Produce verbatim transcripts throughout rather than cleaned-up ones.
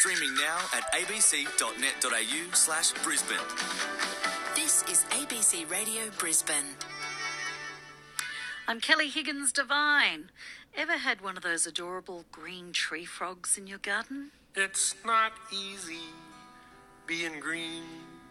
Streaming now at abc.net.au slash Brisbane. This is A B C Radio Brisbane. I'm Kelly Higgins Devine. Ever had one of those adorable green tree frogs in your garden? It's not easy being green,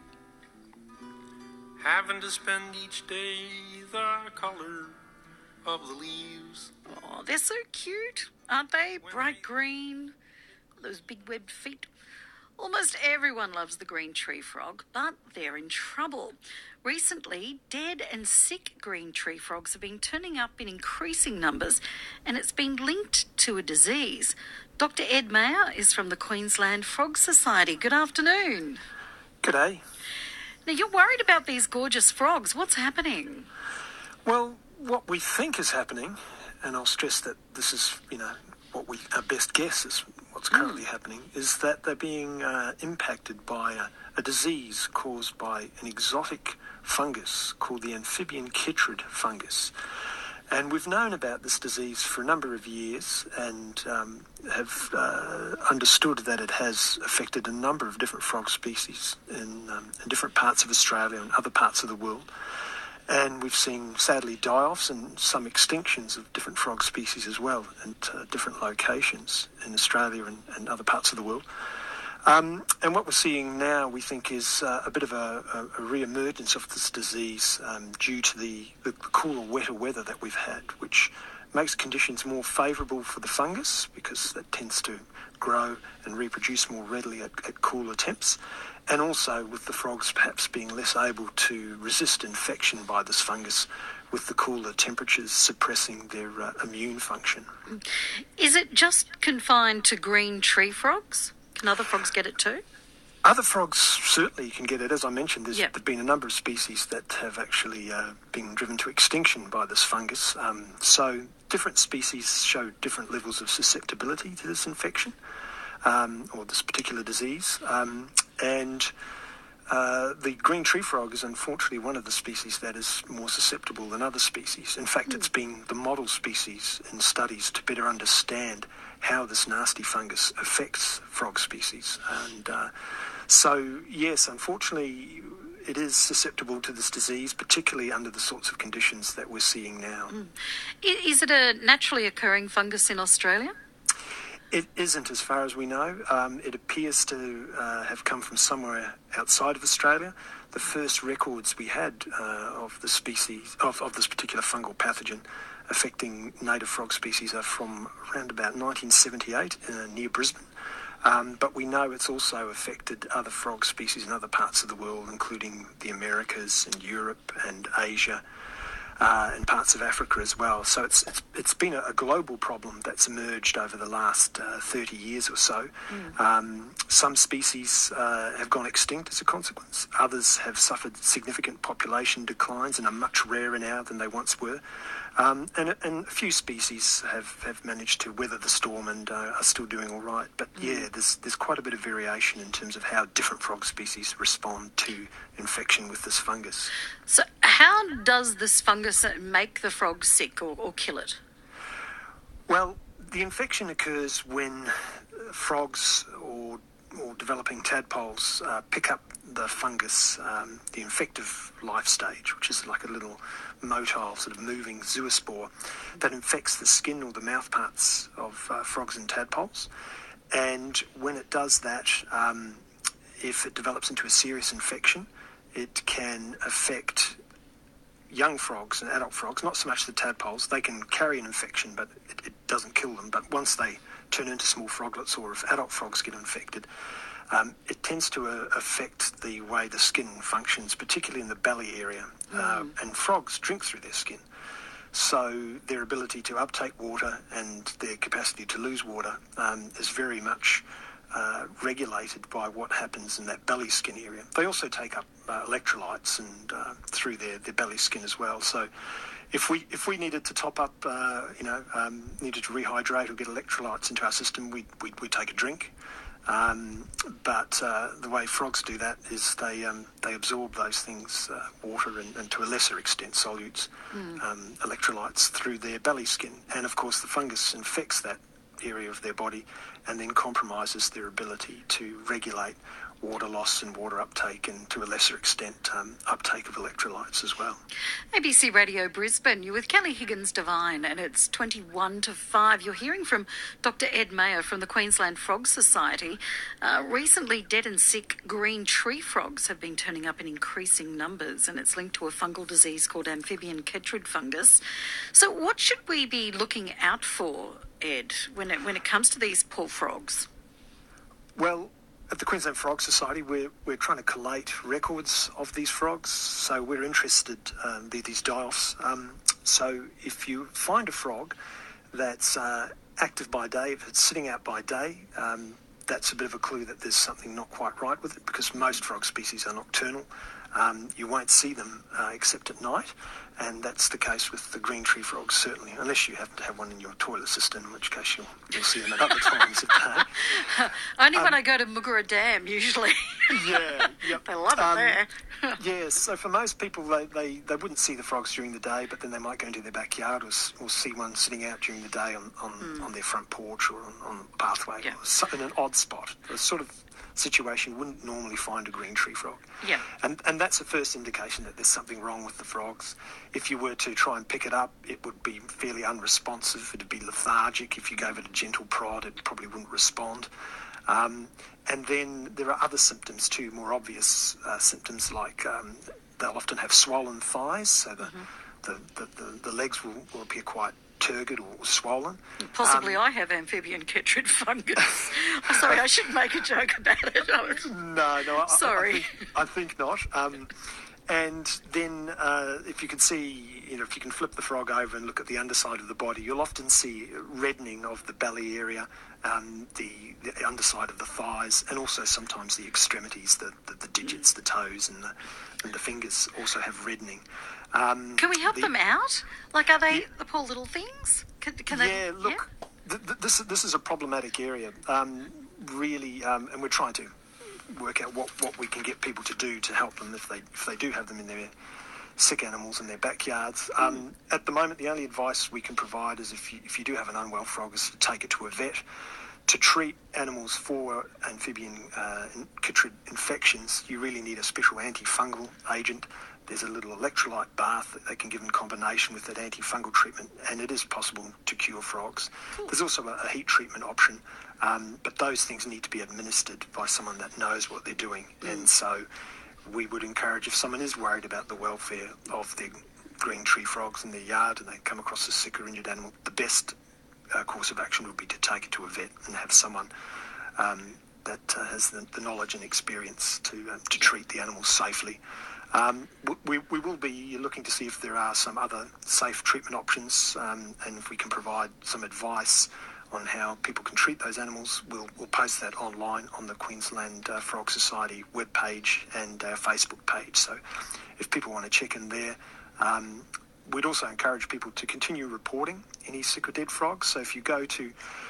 having to spend each day the color of the leaves. Oh, they're so cute, aren't they? Bright green, those big webbed feet. Almost everyone loves the green tree frog, but they're in trouble. Recently, dead and sick green tree frogs have been turning up in increasing numbers, and it's been linked to a disease. Doctor Ed Mayer is from the Queensland Frog Society. Good afternoon. G'day. Now, you're worried about these gorgeous frogs. What's happening? Well, what we think is happening, and I'll stress that this is, you know, what we our best guess is what's currently mm. happening, is that they're being uh, impacted by a, a disease caused by an exotic fungus called the amphibian chytrid fungus. And we've known about this disease for a number of years and um, have uh, understood that it has affected a number of different frog species in, um, in different parts of Australia and other parts of the world. And we've seen, sadly, die-offs and some extinctions of different frog species as well at uh, different locations in Australia and, and other parts of the world. Um, and what we're seeing now, we think, is uh, a bit of a, a, a re-emergence of this disease um, due to the, the cooler, wetter weather that we've had, which makes conditions more favourable for the fungus because it tends to grow and reproduce more readily at, at cooler temps, and also with the frogs perhaps being less able to resist infection by this fungus with the cooler temperatures suppressing their uh, immune function. Is it just confined to green tree frogs? Can other frogs get it too? Other frogs certainly can get it. As I mentioned, there's yep. been a number of species that have actually uh, been driven to extinction by this fungus. Um, so different species show different levels of susceptibility to this infection um, or this particular disease. Um, and uh, the green tree frog is unfortunately one of the species that is more susceptible than other species. In fact, mm. it's been the model species in studies to better understand how this nasty fungus affects frog species. And uh, so, yes, unfortunately, it is susceptible to this disease, particularly under the sorts of conditions that we're seeing now. Mm. Is it a naturally occurring fungus in Australia? It isn't, as far as we know. Um, it appears to uh, have come from somewhere outside of Australia. The first records we had uh, of the species, of, of this particular fungal pathogen affecting native frog species are from around about nineteen seventy-eight uh, near Brisbane. Um, but we know it's also affected other frog species in other parts of the world, including the Americas and Europe and Asia. Uh, and parts of Africa as well. So it's it's it's been a, a global problem that's emerged over the last uh, thirty years or so. Mm. Um, some species uh, have gone extinct as a consequence. Others have suffered significant population declines and are much rarer now than they once were. Um, and, and a few species have, have managed to weather the storm and uh, are still doing all right. But mm. yeah, there's there's quite a bit of variation in terms of how different frog species respond to infection with this fungus. So how does this fungus make the frog sick or, or kill it? Well, the infection occurs when frogs or or developing tadpoles uh, pick up the fungus, um, the infective life stage, which is like a little motile, sort of moving zoospore that infects the skin or the mouth parts of uh, frogs and tadpoles. And when it does that, um, if it develops into a serious infection, it can affect young frogs and adult frogs, not so much the tadpoles. They can carry an infection, but it, it doesn't kill them. But once they turn into small froglets, or if adult frogs get infected, um, it tends to uh, affect the way the skin functions, particularly in the belly area. Mm. Uh, and frogs drink through their skin. So their ability to uptake water and their capacity to lose water um, is very much uh, regulated by what happens in that belly skin area. They also take up uh, electrolytes and uh, through their, their belly skin as well. So if we if we needed to top up, uh, you know, um, needed to rehydrate or get electrolytes into our system, we'd, we'd, we'd take a drink. Um, but uh, the way frogs do that is they um, they absorb those things, uh, water and, and to a lesser extent solutes, mm. um, electrolytes through their belly skin. And of course the fungus infects that area of their body and then compromises their ability to regulate water loss and water uptake, and to a lesser extent um, uptake of electrolytes as well. A B C Radio Brisbane, you're with Kelly Higgins-Devine, and it's twenty-one to five. You're hearing from Doctor Ed Mayer from the Queensland Frog Society. Uh, recently, dead and sick green tree frogs have been turning up in increasing numbers, and it's linked to a fungal disease called amphibian chytrid fungus. So what should we be looking out for, Ed, when it, when it comes to these poor frogs? Well, at the Queensland Frog Society, we're, we're trying to collate records of these frogs, so we're interested um, in these die-offs. Um, so if you find a frog that's uh, active by day, if it's sitting out by day, um, that's a bit of a clue that there's something not quite right with it, because most frog species are nocturnal. Um, you won't see them uh, except at night, and that's the case with the green tree frogs, certainly, unless you happen to have one in your toilet system, in which case you'll, you'll see them at other times of day. Only um, when I go to Mugura Dam, usually. Yeah. Yep. They love it um, there. Yes, so for most people, they, they, they wouldn't see the frogs during the day, but then they might go into their backyard or, or see one sitting out during the day on, on, mm. on their front porch or on, on a pathway, yeah. or in an odd spot. A sort of situation you wouldn't normally find a green tree frog. Yeah. And and that's the first indication that there's something wrong with the frogs. If you were to try and pick it up, it would be fairly unresponsive. It'd be lethargic. If you gave it a gentle prod, it probably wouldn't respond. Um, and then there are other symptoms too, more obvious uh, symptoms like um, they'll often have swollen thighs, so the, mm-hmm. the, the, the, the legs will, will appear quite turgid or swollen. Possibly um, I have amphibian chytrid fungus. I'm sorry, I shouldn't make a joke about it. No, no. I, sorry. I, I, think, I think not. Um, and then uh, if you can see, you know, if you can flip the frog over and look at the underside of the body, you'll often see reddening of the belly area, um, the, the underside of the thighs, and also sometimes the extremities, the, the, the digits, the toes and the, and the fingers also have reddening. Um, can we help the, them out? Like, are they yeah, the poor little things? Can, can yeah, they, look, yeah? Th- th- this, this is a problematic area, um, really, um, and we're trying to work out what, what we can get people to do to help them if they if they do have them in their sick animals in their backyards. Mm. Um, at the moment, the only advice we can provide is if you, if you do have an unwell frog, is to take it to a vet. To treat animals for amphibian uh, chytrid infections, you really need a special antifungal agent. There's a little electrolyte bath that they can give in combination with that antifungal treatment, and it is possible to cure frogs. Cool. There's also a, a heat treatment option, um, but those things need to be administered by someone that knows what they're doing. Mm. And so we would encourage, if someone is worried about the welfare of their green tree frogs in their yard and they come across a sick or injured animal, the best uh, course of action would be to take it to a vet and have someone um, that uh, has the, the knowledge and experience to uh, to treat the animals safely. Um, we, we will be looking to see if there are some other safe treatment options, um, and if we can provide some advice on how people can treat those animals. We'll, we'll post that online on the Queensland uh, Frog Society webpage and our Facebook page. So if people want to check in there, um, we'd also encourage people to continue reporting any sick or dead frogs. So if you go to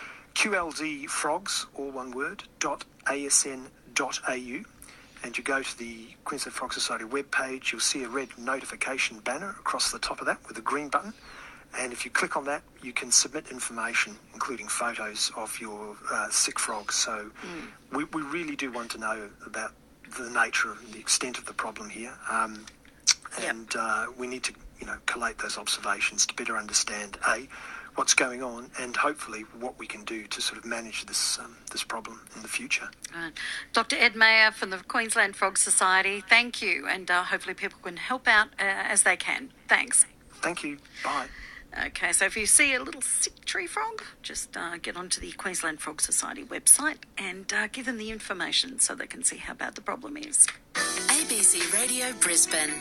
Q L D frogs, all one word, dot A S N dot A U, and you go to the Queensland Frog Society webpage, you'll see a red notification banner across the top of that with a green button. And if you click on that, you can submit information, including photos of your uh, sick frogs. So mm. we, we really do want to know about the nature and the extent of the problem here. Um, and yep. uh, we need to, you know, collate those observations to better understand, A, what's going on, and hopefully what we can do to sort of manage this um, this problem in the future. Right. Doctor Ed Mayer from the Queensland Frog Society, thank you, and uh, hopefully people can help out uh, as they can. Thanks. Thank you. Bye. Okay, so if you see a little sick tree frog, just uh, get onto the Queensland Frog Society website and uh, give them the information so they can see how bad the problem is. A B C Radio Brisbane.